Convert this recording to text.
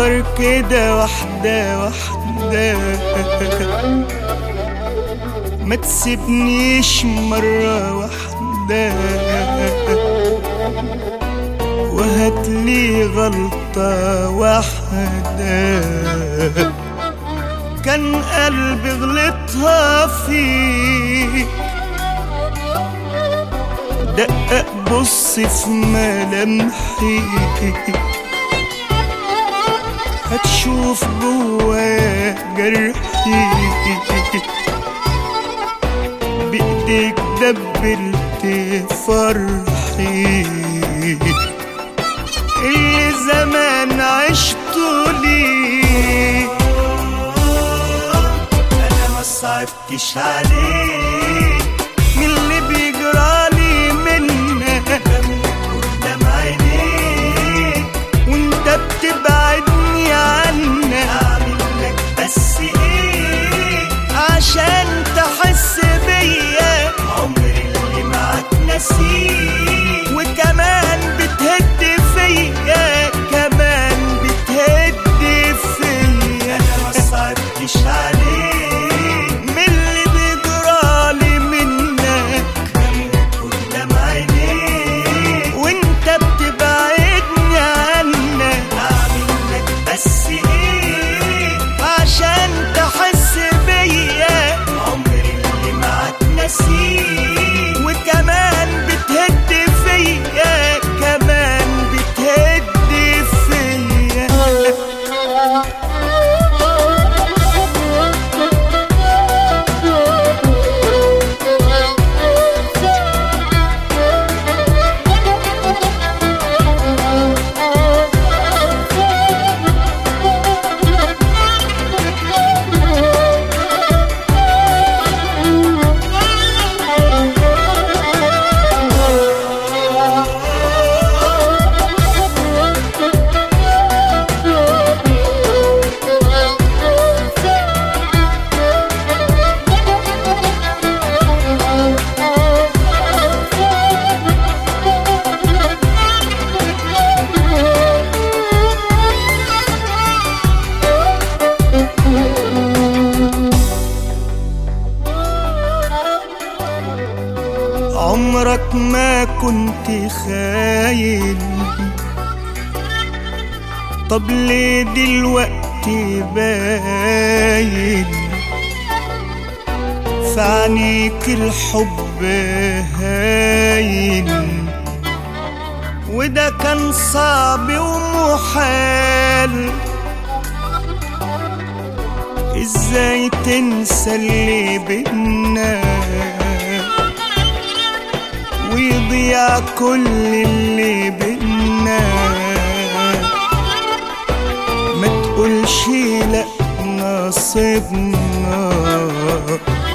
فكر كده واحدة واحدة، ما تسيبنيش مرة واحدة وهاتلي غلطة واحدة كان قلبي غلطها فيك. دقق بص في ملامحي هتشوف جوايا جرحي، بإيديك دبلت فرحي اللي زمان عشته ليك. أنا ما صعبتش عليك من اللي بيجرالي منك قدام عينيك وانت بتبعدني عنك. أعمل لك بس ايه عشان تحس بيا عمري اللي معاك نسيه، وكمان بتهد فيا كمان بتهد فيا. أنا ما صعبتش عليك من اللي بيجرالي منك قدام عينيك وانت بتبعدني عنك. أعمل لك بس ايه عشان تحس بيا عمري اللي معاك نسيه، وكمان بتهد فيا كمان بتهد فيا. عمرك ما كنت خاين، طب ليه دلوقتي باين في عينيك الحب هاين؟ وده كان صعب ومحال، ازاي تنسى اللي بينا ويضيع كل اللي بينا؟ ما تقولش لأ نصيبنا